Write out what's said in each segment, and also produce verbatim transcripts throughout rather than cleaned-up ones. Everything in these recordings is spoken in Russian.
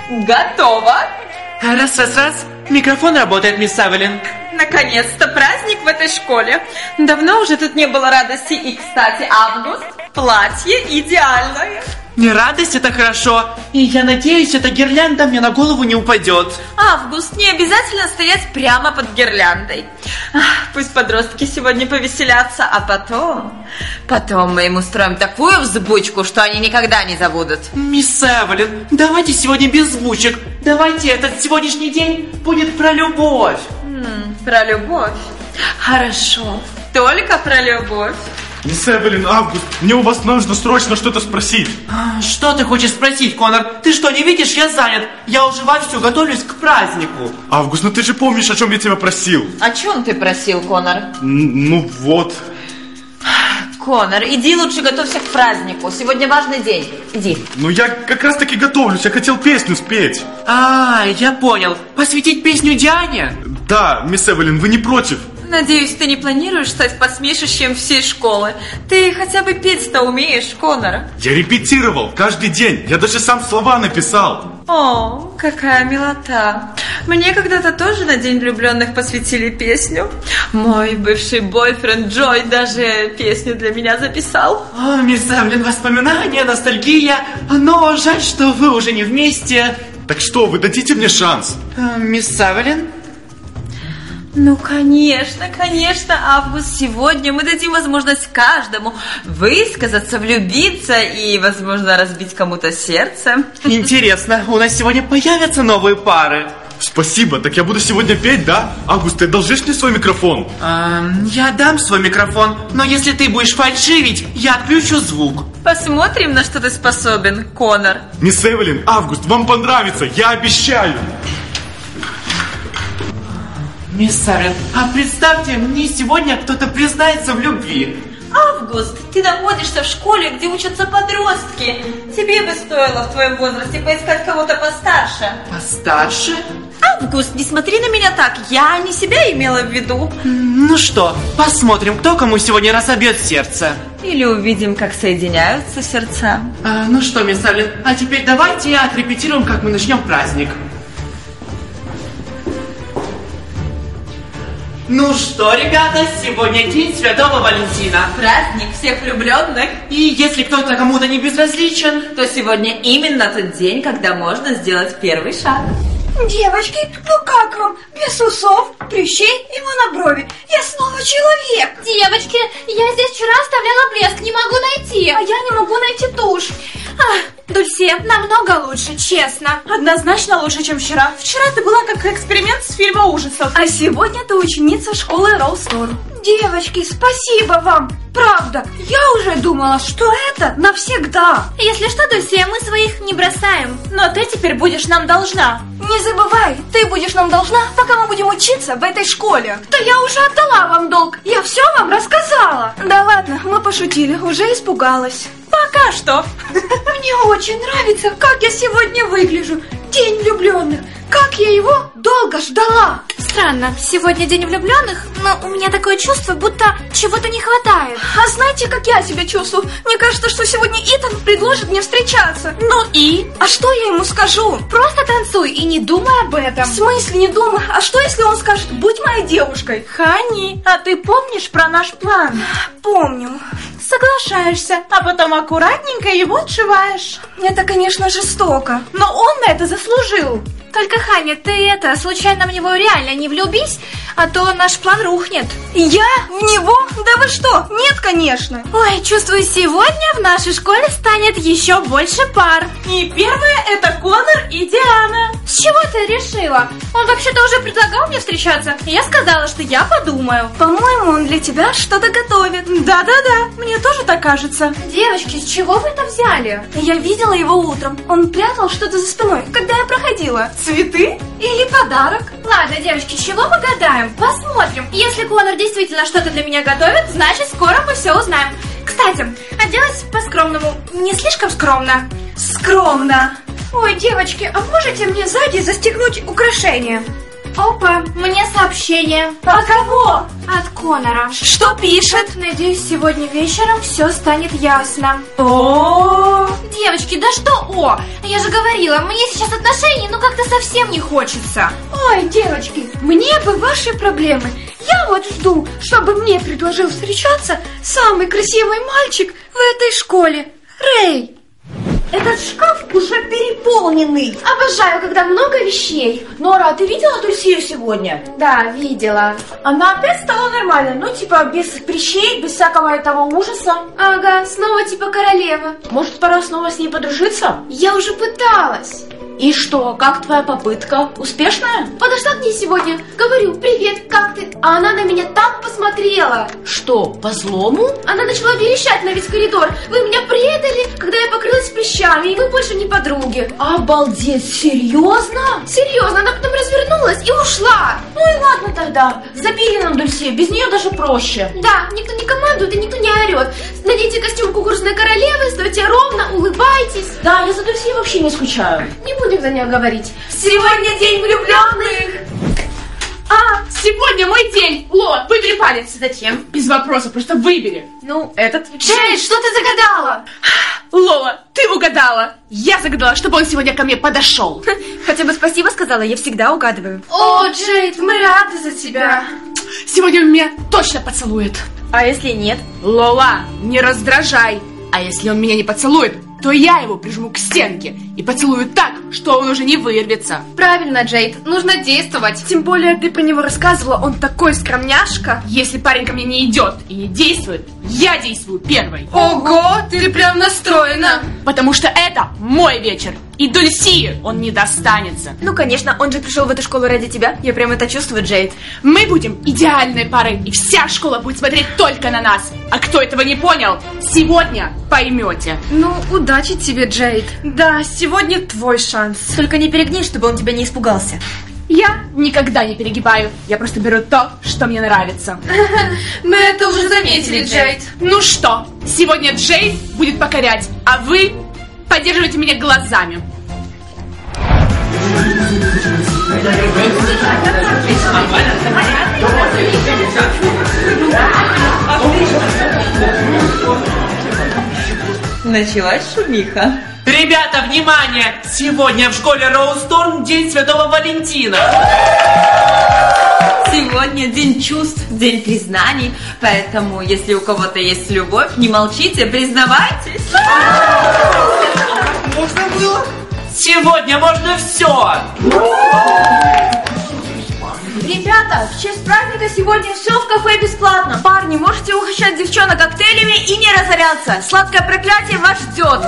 Готово. Раз, раз, раз. Микрофон работает, мисс Эвелин. Наконец-то праздник в этой школе. Давно уже тут не было радости. И, кстати, Август, платье идеальное. Не радость, это хорошо. И я надеюсь, эта гирлянда мне на голову не упадет. Август, не обязательно стоять прямо под гирляндой. Ах, пусть подростки сегодня повеселятся, а потом... Потом мы им устроим такую взбучку, что они никогда не забудут. Мисс Эвелин, давайте сегодня без взбучек. Давайте этот сегодняшний день будет про любовь. М-м, про любовь. Хорошо, только про любовь. Мисс Эвелин, Август, мне у вас нужно срочно что-то спросить. Что ты хочешь спросить, Конор? Ты что, не видишь, я занят. Я уже вовсю готовлюсь к празднику. Август, ну ты же помнишь, о чем я тебя просил? О чем ты просил, Конор? Н- ну вот. Конор, иди лучше готовься к празднику. Сегодня важный день. Иди. Ну я как раз таки готовлюсь, я хотел песню спеть. А, я понял. Посвятить песню Диане? Да, мисс Эвелин, вы не против? Надеюсь, ты не планируешь стать посмешищем всей школы. Ты хотя бы петь-то умеешь, Конор? Я репетировал каждый день. Я даже сам слова написал. О, какая милота. Мне когда-то тоже на День влюбленных посвятили песню. Мой бывший бойфренд Джой даже песню для меня записал. О, мисс Эвелин, воспоминания, ностальгия. Но жаль, что вы уже не вместе. Так что, вы дадите мне шанс? А, мисс Эвелин? Ну, конечно, конечно, Август, сегодня мы дадим возможность каждому высказаться, влюбиться и, возможно, разбить кому-то сердце. Интересно, у нас сегодня появятся новые пары? Спасибо, так я буду сегодня петь, да? Август, ты одолжишь мне свой микрофон? А, я дам свой микрофон, но если ты будешь фальшивить, я отключу звук. Посмотрим, на что ты способен, Конор. Мисс Эвелин, Август, вам понравится, я обещаю. Мисс Эвелин, а представьте, мне сегодня кто-то признается в любви. Август, ты находишься в школе, где учатся подростки. Тебе бы стоило в твоем возрасте поискать кого-то постарше. Постарше? Август, не смотри на меня так, я не себя имела в виду. Ну что, посмотрим, кто кому сегодня разобьет сердце. Или увидим, как соединяются сердца. А, ну что, мисс Эвелин, а теперь давайте отрепетируем, как мы начнем праздник. Ну что, ребята, сегодня день Святого Валентина. Праздник всех влюбленных. И если кто-то кому-то не безразличен, то сегодня именно тот день, когда можно сделать первый шаг. Девочки, ну как вам? Без усов, прыщей и моноброви. Я снова человек. Девочки, я здесь вчера оставляла блеск, не могу найти. А я не могу найти тушь. А, Дульсе, намного лучше, честно. Однозначно лучше, чем вчера. Вчера ты была как эксперимент с фильма ужасов. А сегодня ты ученица школы Роустор. Девочки, спасибо вам. Правда, я уже думала, что это навсегда. Если что, Дульсе, мы своих не бросаем. Но ты теперь будешь нам должна. Не забывай, ты будешь нам должна, пока мы будем учиться в этой школе. Да я уже отдала вам долг, я все вам рассказала. Да ладно, мы пошутили, уже испугалась. Пока что. Мне очень нравится, как я сегодня выгляжу. День влюбленных. Как я его долго ждала. Странно, сегодня день влюбленных, но у меня такое чувство, будто чего-то не хватает. А знаете, как я себя чувствую? Мне кажется, что сегодня Итан предложит мне встречаться. Ну и? А что я ему скажу? Просто танцуй и не думай об этом. В смысле не думай? А что, если он скажет, будь моей девушкой? Ханни, а ты помнишь про наш план? Помню. Соглашаешься, а потом аккуратненько его отшиваешь. Это, конечно, жестоко. Но он на это заслужил. Только, Ханя, ты это, случайно в него реально не влюбись, а то наш план рухнет. Я? В него? Да вы что? Нет, конечно. Ой, чувствую, сегодня в нашей школе станет еще больше пар. И первая это Конор и Диана. С чего ты решила? Он вообще-то уже предлагал мне встречаться. И я сказала, что я подумаю. По-моему, он для тебя что-то готовит. Да-да-да, мне тоже так кажется. Девочки, с чего вы это взяли? Я видела его утром. Он прятал что-то за спиной, когда я проходила. Цветы? Или подарок? Ладно, девочки, чего мы гадаем? Посмотрим. Если Конор действительно что-то для меня готовит, значит, скоро мы все узнаем. Кстати, оделась по-скромному. Не слишком скромно. Скромно. Ой, девочки, а можете мне сзади застегнуть украшения? Опа, мне сообщение. От кого? От Конора. Что пишет? Надеюсь, сегодня вечером все станет ясно. О, Девочки, да что о? Я же говорила, мне сейчас отношений ну как-то совсем не хочется. ой, девочки, мне бы ваши проблемы. Я вот жду, чтобы мне предложил встречаться самый красивый мальчик в этой школе. Рэй. Этот шкаф уже переполненный. Обожаю, когда много вещей. Нора, а ты видела Дульсию сегодня? Да, видела. Она опять стала нормальной, ну типа без прыщей, без всякого этого ужаса. Ага, снова типа королева. Может, пора снова с ней подружиться? Я уже пыталась. И что, как твоя попытка? Успешная? Подошла к ней сегодня, говорю, привет, как ты? А она на меня так посмотрела. Что, по злому? Она начала верещать на весь коридор. Вы меня предали, когда я покрылась прыщами, и мы больше не подруги. Обалдеть, серьезно? Серьезно, она потом развернулась и ушла. Ну и ладно тогда, забили нам Дульсию, без нее даже проще. Да, никто не командует и никто не орет. Наденьте костюм кукурузной королевы, стойте ровно, улыбайтесь. Да, я за Дульсией вообще не скучаю. Не будем за нее говорить. Сегодня день влюбленных. А, сегодня мой день. Лола, выбери палец. Зачем? Без вопроса, просто выбери. Ну, этот... Джейд, что ты загадала? Лола, ты угадала. Я загадала, чтобы он сегодня ко мне подошел. Хотя бы спасибо сказала, я всегда угадываю. О, Джейд, мы рады за тебя. Сегодня он меня точно поцелует. А если нет? Лола, не раздражай. А если он меня не поцелует, то я его прижму к стенке и поцелую так, что он уже не вырвется. Правильно, Джейд, нужно действовать. Тем более ты про него рассказывала, он такой скромняшка. Если парень ко мне не идет и не действует, я действую первой. Ого, ты прям настроена. Потому что это мой вечер. И Дульсии он не достанется. Ну, конечно, он же пришел в эту школу ради тебя. Я прям это чувствую, Джейд. Мы будем идеальной парой, и вся школа будет смотреть только на нас. А кто этого не понял, сегодня поймете. Ну, удачи тебе, Джейд. Да, сегодня твой шанс. Только не перегни, чтобы он тебя не испугался. Я никогда не перегибаю. Я просто беру то, что мне нравится. Мы это уже заметили, Джейд. Ну что, сегодня Джейд будет покорять, а вы поддерживайте меня глазами. Началась шумиха. Ребята, внимание! Сегодня в школе Роусторм день Святого Валентина. Сегодня день чувств, день признаний. Поэтому, если у кого-то есть любовь, не молчите, признавайтесь. Можно было? Сегодня можно все. Ребята, в честь праздника сегодня все в кафе бесплатно. Парни, можете угощать девчонок коктейлями и не разоряться. Сладкое проклятие вас ждет.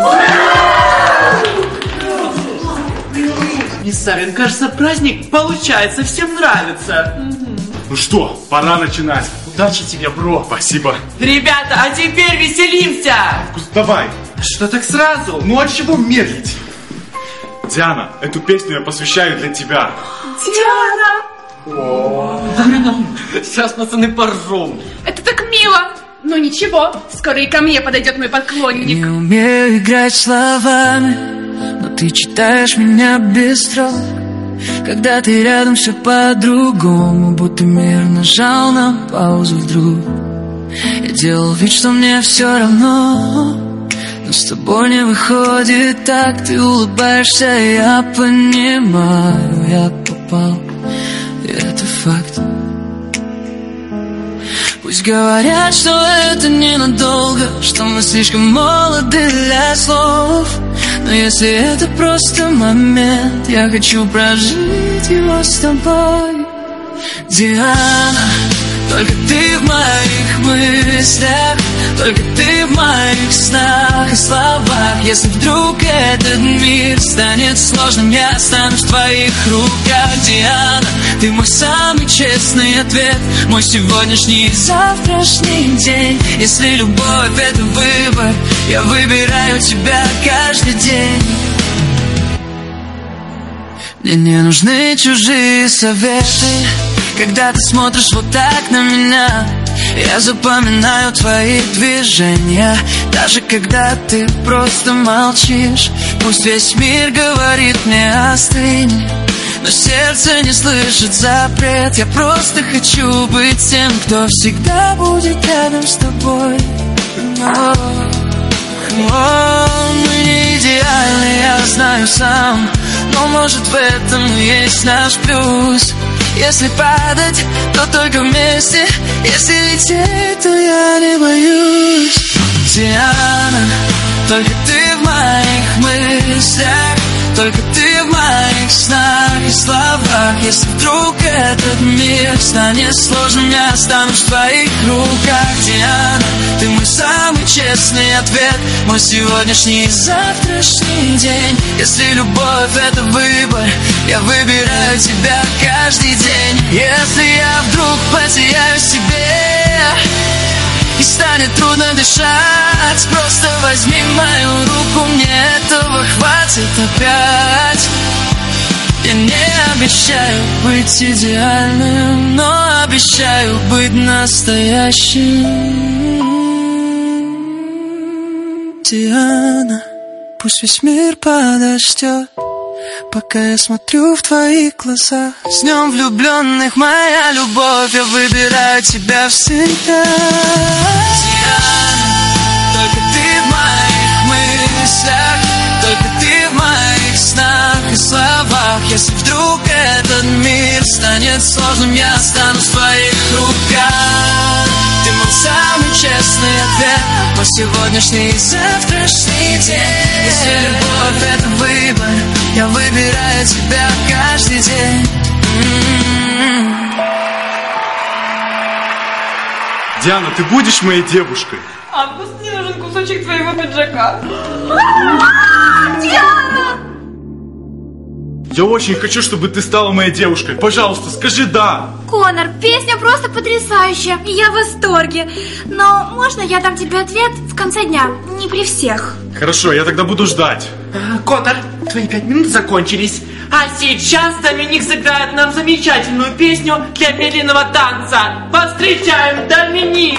Мисс Сарин, кажется, праздник получается, всем нравится. Ну что, пора начинать. Удачи тебе, бро. Спасибо. Ребята, а теперь веселимся. Давай. Что так сразу? Ну а чего медлить? Диана, эту песню я посвящаю для тебя. Диана! Сейчас пацаны поржем. Это так мило. Но ничего, скоро и ко мне подойдет мой поклонник. Не умею играть словами, но ты читаешь меня без строк. Когда ты рядом, все по-другому, будто мир нажал на паузу вдруг. Я делал вид, что мне все равно, но с тобой не выходит так. Ты улыбаешься, я понимаю, я попал, и это факт. Пусть говорят, что это ненадолго, что мы слишком молоды для слов, но если это просто момент, я хочу прожить его с тобой. Диана, только ты в моих мыслях, только ты в моих снах и словах. Если вдруг этот мир станет сложным, я останусь в твоих руках. Диана, ты мой самый честный ответ, мой сегодняшний и завтрашний день. Если любовь — это выбор, я выбираю тебя каждый день. Мне не нужны чужие советы, когда ты смотришь вот так на меня. Я запоминаю твои движения, даже когда ты просто молчишь. Пусть весь мир говорит мне остынь, но сердце не слышит запрет. Я просто хочу быть тем, кто всегда будет рядом с тобой. О, о, мы не идеальны, я знаю сам, но может в этом и есть наш плюс. Если падать, то только вместе, если лететь, то я не боюсь. Диана, только ты в моих мыслях, только ты в моих снах и словах. Если вдруг этот мир станет сложным, я останусь в твоих руках. Диана, ты мой самый честный ответ, мой сегодняшний и завтрашний день. Если любовь — это выбор, я выбираю тебя каждый день. Если я вдруг потеряю себе и станет трудно дышать, просто возьми мою руку, мне этого хватит опять. Я не обещаю быть идеальным, но обещаю быть настоящим. Диана, пусть весь мир подождет, пока я смотрю в твои глаза. С днем влюбленных, моя любовь, я выбираю тебя всегда. Диана, только ты в моих мыслях, только ты в моих снах и словах. Если вдруг этот мир станет сложным, я останусь в твоих руках. Ты мой самый честный ответ, мой сегодняшний и завтрашний день. Если любовь — это выбор, я выбираю тебя каждый день. Mm-hmm. Диана, ты будешь моей девушкой? Август, мне нужен кусочек твоего пиджака. Диана! Я очень хочу, чтобы ты стала моей девушкой. Пожалуйста, скажи «да». Конор, песня просто потрясающая, я в восторге. Но можно я дам тебе ответ в конце дня, не при всех? Хорошо, я тогда буду ждать. Конор, твои пять минут закончились. А сейчас Доминик сыграет нам замечательную песню для медленного танца. Встречаем, Доминик!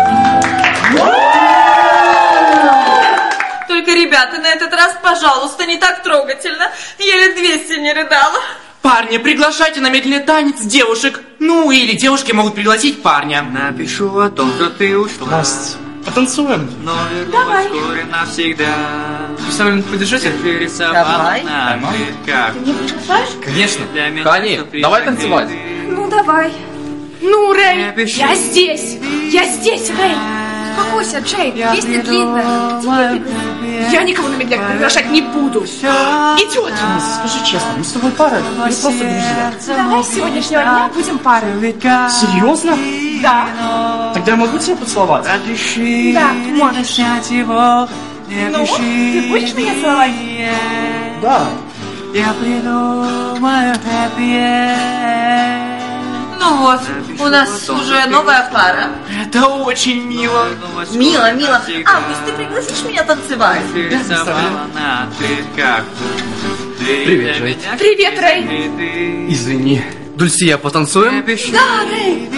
Только, ребята, на этот раз, пожалуйста, не так трогательно. Еле двести не рыдала. Парни, приглашайте на медленный танец девушек. Ну, или девушки могут пригласить парня. Напишу о том, что ты ушла. Настя, потанцуем? Но вернулась вскоре навсегда. Вы со мной подержите? Давай. Как? Ты меня приглашаешь? Конечно. Для меня Хани, что давай приходи танцевать. ты. Ну, давай. Ну, Рэй, Напиши. я здесь. Я здесь, Рэй. Успокойся, Джей, песня длинная. Тебе приглашать. Я никого на медляк приглашать не буду. Идет. Скажи честно, мы с тобой пара, мы просто друзья. Давай с сегодняшнего дня будем парой. Серьезно? Да. Тогда я могу тебя поцеловать? Да, можешь. Ну, ты будешь меня целовать? Да. Я придумаю happy. Ну вот, у нас уже новая пара. Это очень мило. Мило, мило. Август, ты пригласишь меня танцевать? Рисовала на открытках. Привет, Джей. Привет, Рэй. Извини. Дульсия, потанцуем? Да, Рэй.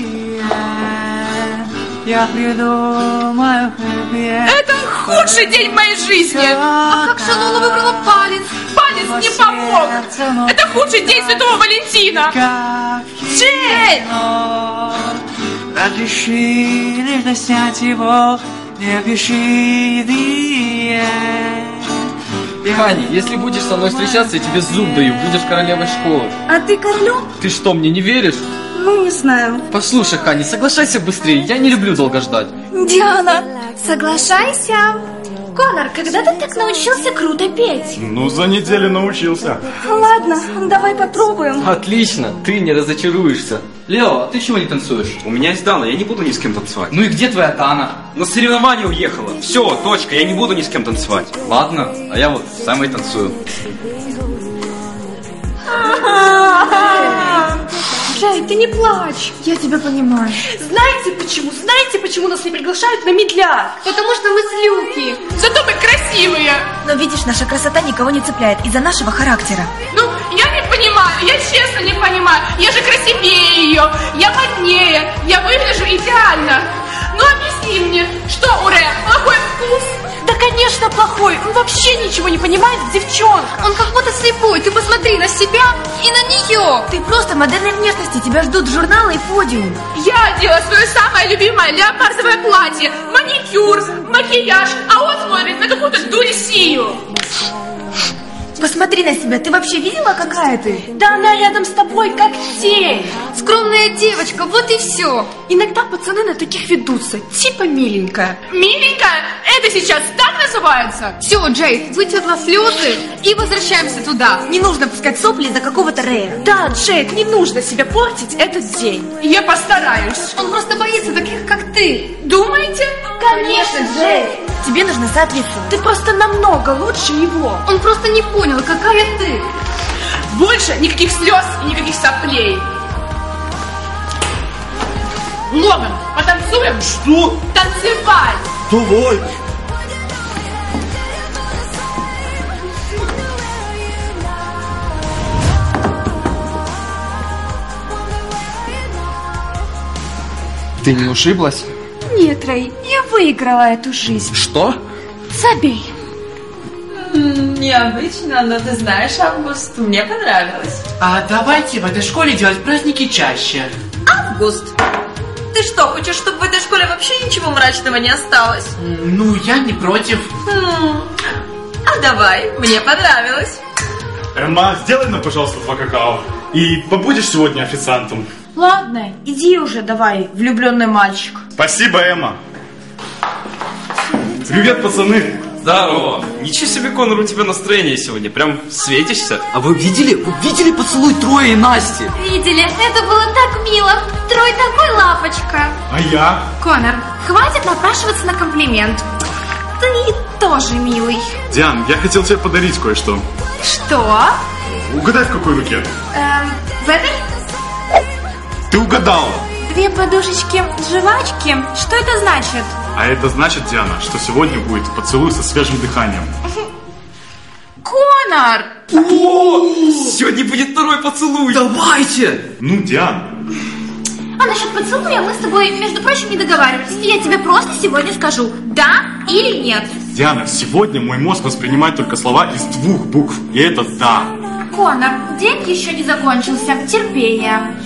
Я придумаю happy. Это худший день в моей жизни. А как же Лола выбрала палец? Палец не помог. Это худший день Святого Валентина. Джей! Разреши лишь доснять его, не пиши the end. Хани, если будешь со мной встречаться, я тебе зуб даю, будешь королевой школы. А ты королем? Ты что, мне не веришь? Ну, не знаю. Послушай, Хани, соглашайся быстрее, я не люблю долго ждать. Диана. Соглашайся. Конор, когда ты так научился круто петь? Ну, за неделю научился. Ладно, давай попробуем. Отлично, ты не разочаруешься. Лео, а ты чего не танцуешь? У меня есть Дана, я не буду ни с кем танцевать. Ну и где твоя Дана? На соревнования уехала. Все, точка, я не буду ни с кем танцевать. Ладно, а я вот сам и танцую. Джей, ты не плачь. Я тебя понимаю. Знаете почему? Знаете, почему нас не приглашают на медляк? Потому что мы злюки. Зато мы красивые. Но видишь, наша красота никого не цепляет из-за нашего характера. Ну, я не понимаю, я честно не понимаю. Я же красивее ее, я моднее, я выгляжу идеально. Ну, объясни мне, что у Рэя плохой вкус? Да, конечно, плохой. Он вообще ничего не понимает в девчонках. Он как будто слепой. Ты посмотри на себя и на нее. Ты просто модельной внешности. Тебя ждут журналы и подиум. Я одела свое самое любимое леопардовое платье, маникюр, макияж, а он смотрит на какую-то дурисию. Посмотри на себя, ты вообще видела, какая ты? Да она рядом с тобой как тень. Скромная девочка, вот и все. Иногда пацаны на таких ведутся, типа миленькая. Миленькая? Это сейчас так называется? Все, Джейд, вытерла слезы и возвращаемся туда. Не нужно пускать сопли из-за какого-то Рэя. Да, Джейд, не нужно себя портить этот день. Я постараюсь. Он просто боится таких, как ты. Думаете? Конечно, Джейд. Тебе нужно соответствовать. Ты просто намного лучше его. Он просто не понял, какая ты. Больше никаких слез и никаких соплей. Логан, потанцуем? Что? Танцевать! Давай. Ты не ушиблась? Нет, Рэй, я выиграла эту жизнь. Что? Забей. Необычно, но ты знаешь, Август, мне понравилось. А давайте в этой школе делать праздники чаще. Август, ты что, хочешь, чтобы в этой школе вообще ничего мрачного не осталось? Ну, я не против. Хм. А давай, мне понравилось. Эмма, сделай нам, пожалуйста, два какао. И побудешь сегодня официантом. Ладно, иди уже давай, влюбленный мальчик. Спасибо, Эмма. Привет, пацаны. Здорово. Ничего себе, Конор, у тебя настроение сегодня. Прям светишься. А вы видели? Вы видели поцелуй Троя и Насти? Видели? Это было так мило. Трой такой лапочка. А я? Конор, хватит напрашиваться на комплимент. Ты тоже милый. Диан, я хотел тебе подарить кое-что. Что? Угадай, в какой руке? Эм, в этой? Ты угадала. Две подушечки жвачки. Что это значит? А это значит, Диана, что сегодня будет поцелуй со свежим дыханием. Конор! О, сегодня будет второй поцелуй. Давайте! Ну, Диан. А насчет поцелуя мы с тобой, между прочим, не договаривались. Я тебе просто сегодня скажу, да или нет. Диана, сегодня мой мозг воспринимает только слова из двух букв. И это «да». Конор, день еще не закончился. Терпение.